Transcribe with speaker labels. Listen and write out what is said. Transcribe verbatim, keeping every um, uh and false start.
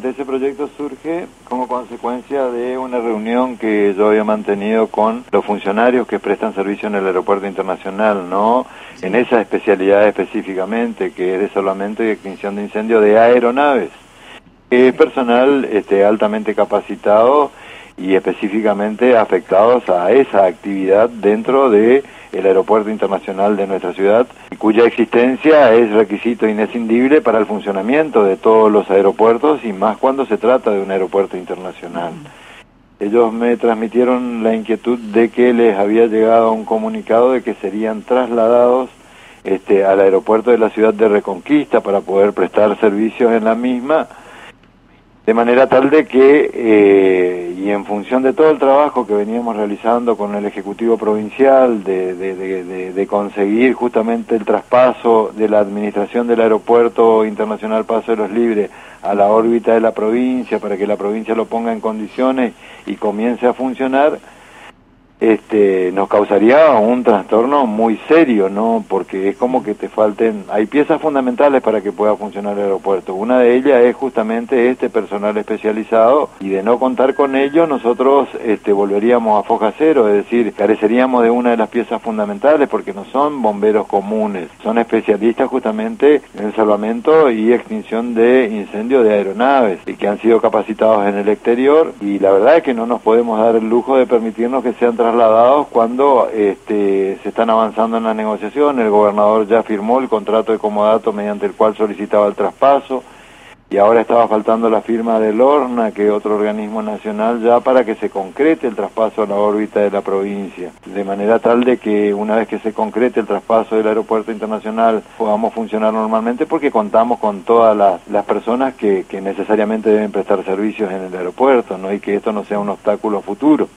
Speaker 1: Ese proyecto surge como consecuencia de una reunión que yo había mantenido con los funcionarios que prestan servicio en el aeropuerto internacional, ¿no? En esa especialidad específicamente, que es de solamente de extinción de incendio de aeronaves. Es personal este, altamente capacitado y específicamente afectados a esa actividad dentro de el aeropuerto internacional de nuestra ciudad, cuya existencia es requisito inescindible para el funcionamiento de todos los aeropuertos y más cuando se trata de un aeropuerto internacional. Ellos me transmitieron la inquietud de que les había llegado un comunicado de que serían trasladados este, al aeropuerto de la ciudad de Reconquista para poder prestar servicios en la misma, de manera tal de que, eh, y en función de todo el trabajo que veníamos realizando con el Ejecutivo Provincial, de, de, de, de, de conseguir justamente el traspaso de la administración del Aeropuerto Internacional Paso de los Libres a la órbita de la provincia, para que la provincia lo ponga en condiciones y comience a funcionar, este, nos causaría un trastorno muy serio, ¿no? Porque es como que te falten, hay piezas fundamentales para que pueda funcionar el aeropuerto. Una de ellas es justamente este personal especializado, y de no contar con ello nosotros este, volveríamos a foja cero, es decir, careceríamos de una de las piezas fundamentales, porque no son bomberos comunes, son especialistas justamente en el salvamento y extinción de incendios de aeronaves, y que han sido capacitados en el exterior, y la verdad es que no nos podemos dar el lujo de permitirnos que sean trasladados cuando este, se están avanzando en la negociación. El gobernador ya firmó el contrato de comodato mediante el cual solicitaba el traspaso, y ahora estaba faltando la firma del ORNA, que es otro organismo nacional, ya para que se concrete el traspaso a la órbita de la provincia, de manera tal de que una vez que se concrete el traspaso del aeropuerto internacional podamos funcionar normalmente, porque contamos con todas las, las personas que, que necesariamente deben prestar servicios en el aeropuerto, ¿no? Y que esto no sea un obstáculo futuro.